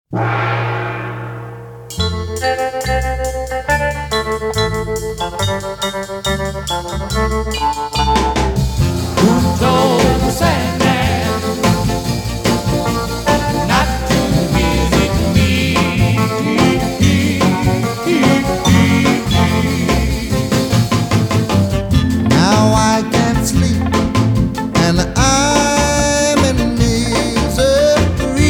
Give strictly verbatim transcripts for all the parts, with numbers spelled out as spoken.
Who told the Sandman not to visit me? Now I can't sleep and I'm in misery.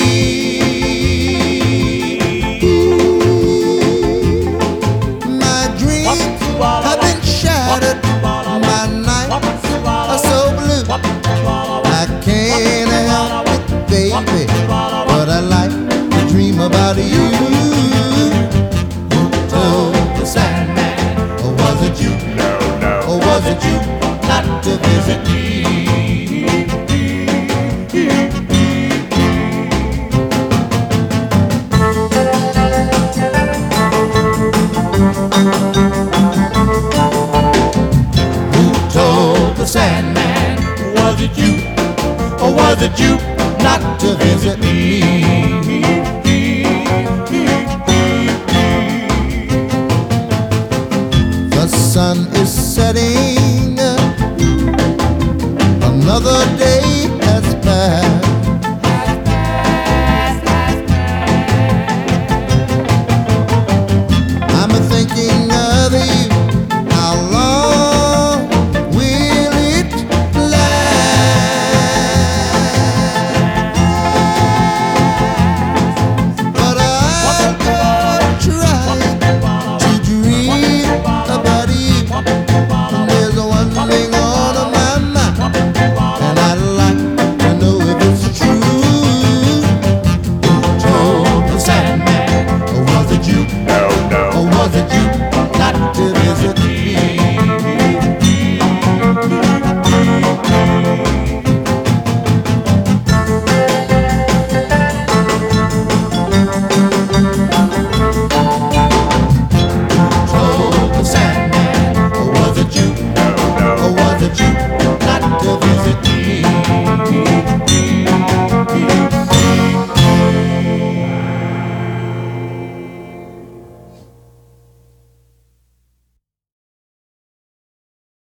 My dreams have been shattered, my nights are so blue. I can't help it, baby, but I like to dream about you. Who told the Sandman, or was it you? Or was it you not to visit me? Who told the Sandman? Was it you? Or was it you not to visit me? The sun is setting, another day